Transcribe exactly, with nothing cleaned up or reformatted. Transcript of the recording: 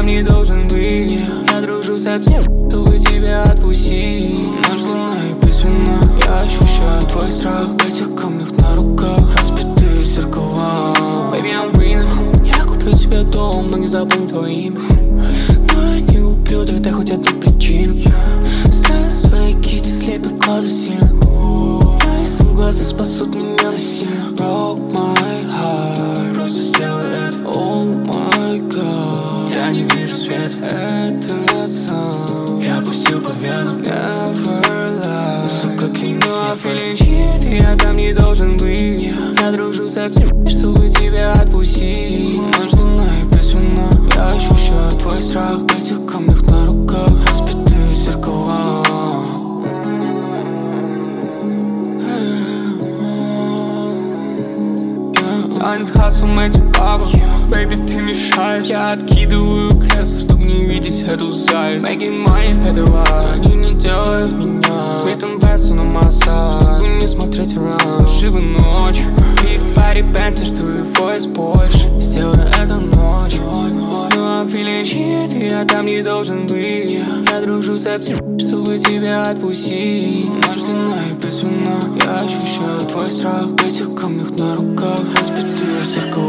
там не должен быть. Я дружу со всем, чтобы тебя отпустить. Ночь длинная и безвинна. Я ощущаю твой страх в этих камнях на руках, разбитые зеркала. Baby, I'm winner. Я куплю тебе дом, но не забыл твое имя. Но я не убью тогда хоть одну причину. Стресс в твоей кисти слепит глаза сильно. Мои глаза спасут меня насильно. Broke my heart, просто сделай это. Oh my god, я не вижу свет. Этот сон я пустил по венам. Never lie, сука, клянись мне в этом. Я там не должен быть. Я дружу со всем, чтобы тебя отпустить. Ночь длинная и безвинна. Я ощущаю твой страх в этих камнях на руках, разбитые зеркала. Занят хаслом этих бабок. Бэйби, ты мешаешь. Я откидываю кресло, чтоб не видеть эту зависть. Making money, это лайк. Они не делают меня Смитом Вессона массаж, чтобы не смотреть враг. Живу ночью, Big Party Benz, что его есть больше. Сделай это ночью. No, I'm feeling shit, я там не должен быть. Я дружу со всем, чтобы тебя отпустить. Ночь длинная и безвинна. Я ощущаю твой страх в этих камнях на руках, разбитые зеркала.